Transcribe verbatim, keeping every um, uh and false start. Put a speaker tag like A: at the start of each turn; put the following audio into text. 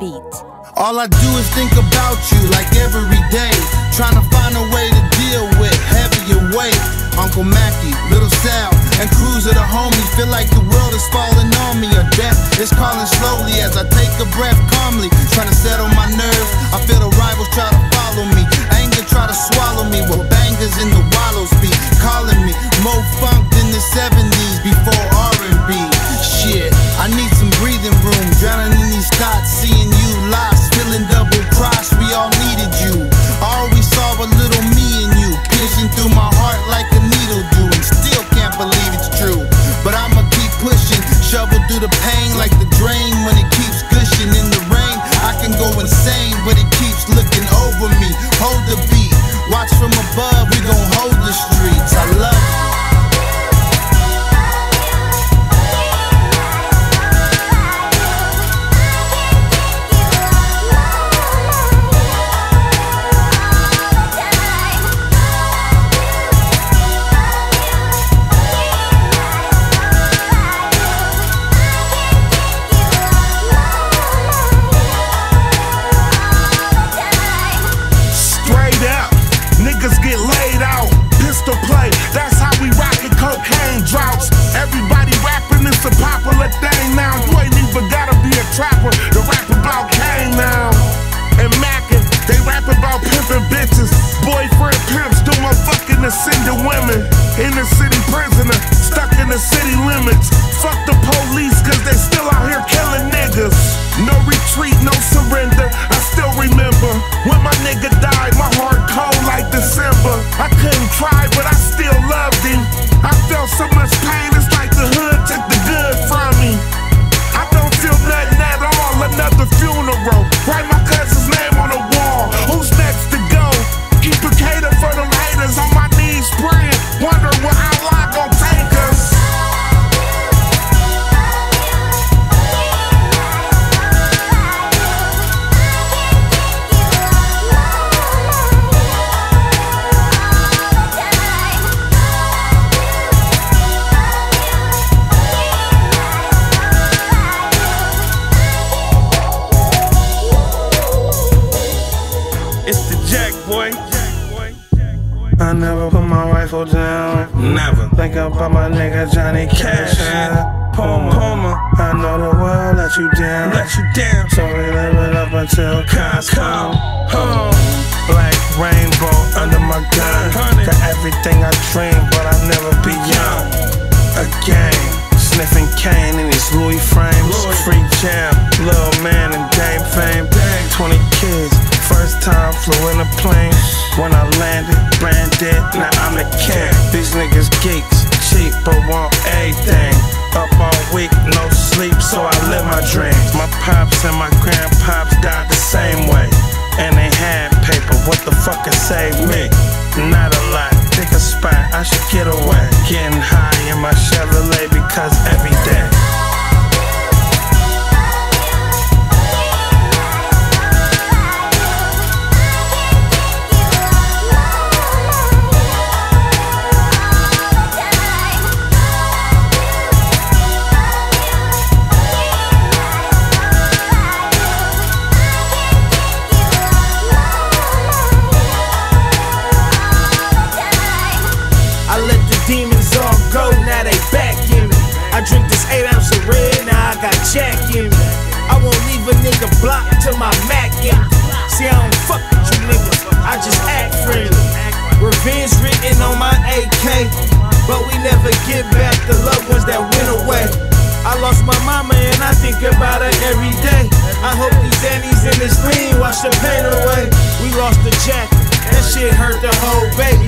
A: beat.
B: All I do is think about you like every day, trying to find a way to deal with heavier weight. Uncle Mackie, Little Sal, and Cruiser the homie feel like the world is falling on me, or death is calling slowly as I take a breath calmly, trying to settle my nerves. I feel the rivals try to follow me, anger try to swallow me, with bangers in the wallows be calling me Mo Funk in the seventies before R and B. Shit, I need some breathing room, drowning in these thoughts, seeing you lost, feeling double crossed. We all needed you. I always saw a little me in you, piercing through my heart like a needle do, and still can't believe it's true. But I'ma keep pushing, shovel through the pain like the drain when it keeps gushing in the rain. I can go insane, but it keeps looking over me. Hold the beat, watch from above, we gon' hold the streets. I love you.
C: I never put my rifle down.
D: Never.
C: Think about my nigga Johnny Cash.
D: Puma. Puma.
C: I know the world let you down.
D: Let you down.
C: So we live it up until cars come home. Black rainbow under my gun. Got everything I dream, but I'll never be young again. Sniffing cane in these Louis frames. Free jam, little man and game fame. Twenty kids, first time flew in a plane. When I landed, branded, now I'm the king. These niggas geeks, cheap but want everything. Up all week, no sleep, so I live my dreams. My pops and my grandpops died the same way, and they had paper, what the fuck could save me? Not a lot, pick a spot, I should get away. Getting high in my Chevrolet because every day
E: Jack in me. I won't leave a nigga block till my Mac in me. See, I don't fuck with you niggas, I just act friendly. Revenge written on my A K, but we never get back the loved ones that went away. I lost my mama and I think about her every day. I hope these Annies and this lean wash the pain away. We lost the jacket, that shit hurt the whole baby.